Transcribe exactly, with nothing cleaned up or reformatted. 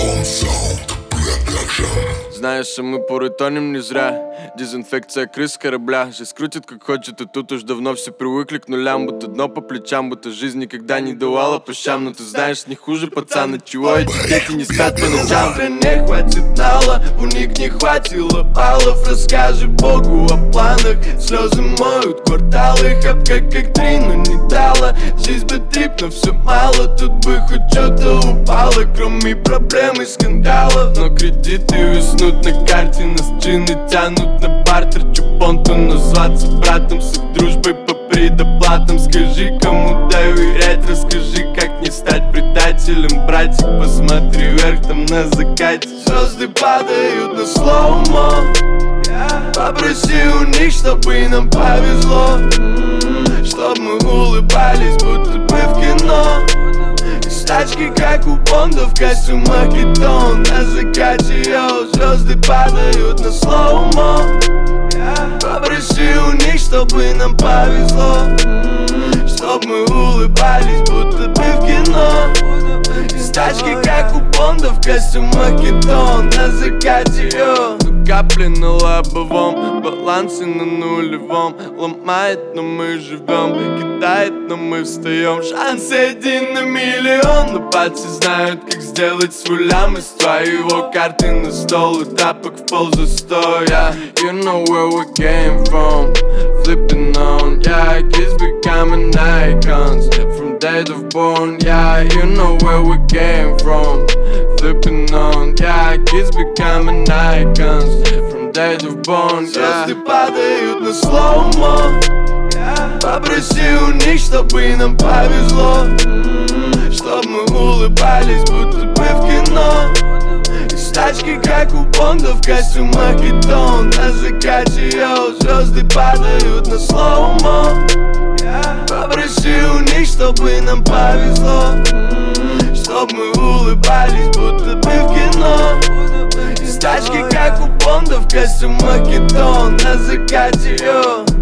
Знаеш, а мы порой тонем не зря. Дезинфекция крыс корабля. Жизнь крутит как хочет, и тут уж давно все привыкли к нулям. Будто дно по плечам, будто жизнь никогда не давала по щам. Но ты знаешь, не хуже пацана, чего эти дети не спят по ночам. Не хватит нала, у них не хватило баллов. Расскажи Богу о планах. Слезы моют кварталы, хапка как три, но не дала. Жизнь бы трип, но все мало. Тут бы хоть что-то упало, кроме проблем и скандалов. Но кредиты виснут на карте, нас джины тянут на бартер. Чупонту назваться братом, с их дружбой по предоплатам. Скажи, кому доверять, расскажи, как не стать предателем. Братик, посмотри вверх, там на закате звезды падают на слоумо. Попроси у них, чтобы нам повезло, чтоб мы улыбались, будто бы в кино. Из тачки, как у Бонда, в костюмах кетон. На закате, йоу, звезды падают на слоумо. Попроси у них, чтобы нам повезло, чтоб мы улыбались, будто бы в кино. Из тачки, как у Бонда, в костюмах кетон. На закате, йоу. Капли на лобовом, балансе на нулевом. Ломает, но мы живем, кидает, но мы встаем. Шанс один на миллион, но пальцы знают, как сделать свой лям из твоего. Карты на стол и тапок в пол застоя. You know where we came from, flipping on. Yeah, kids becoming icons from date of born. Yeah, you know where we came from, flipping on. Yeah, kids becoming icons from date of born. Звезды падают на слоумо. Попроси у них, чтобы нам повезло, чтоб мы улыбались, будто бы в кино. Из тачки, как у Бонда, в костюмах кетон. На закате, йоу, звезды падают на слоумо. Попроси у них, чтобы нам повезло, чтоб мы улыбались, будто бы в кино. Из тачки, как у Бонда, в костюмах кетон. На закате, йоу.